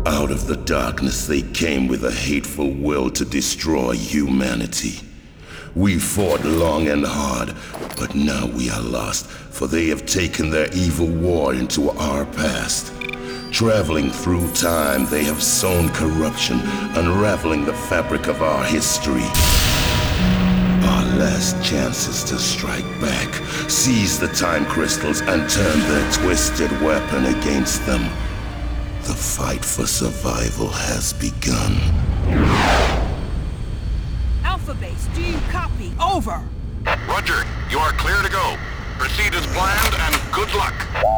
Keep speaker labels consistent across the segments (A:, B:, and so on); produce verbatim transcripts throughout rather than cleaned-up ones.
A: Out of the darkness they came with a hateful will to destroy humanity. We fought long and hard, but now we are lost, for they have taken their evil war into our past. Traveling through time, they have sown corruption, unraveling the fabric of our history. Our last chance is to strike back, seize the time crystals, and turn their twisted weapon against them. The fight for survival has begun.
B: Alpha Base, do you copy? Over!
C: Roger, you are clear to go. Proceed as planned, and good luck.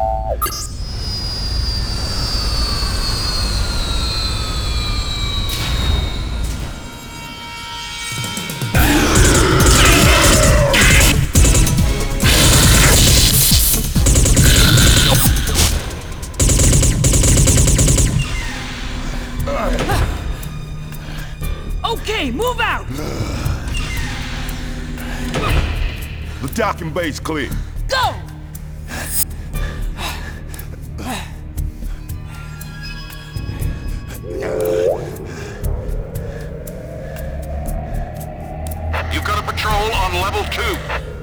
B: Okay, move out!
D: The docking bay's clear.
B: Go!
C: You've got a patrol on level two.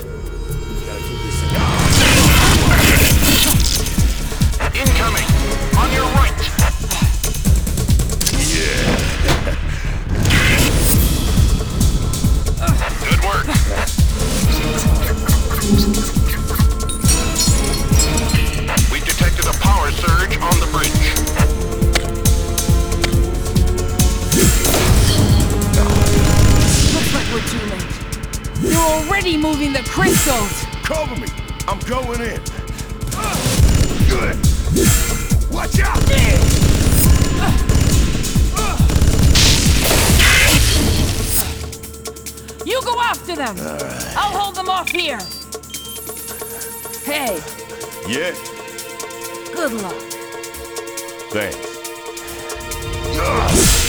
C: Incoming! On your right! Good work. We detected a power surge on the bridge.
B: Looks like we're too late. You're already moving the crystals!
D: Cover me. I'm going in. Good. Watch out!
B: You go after them!
D: Right.
B: I'll hold them off here! Hey,
D: Yeah,
B: good luck.
D: thanks. Ugh.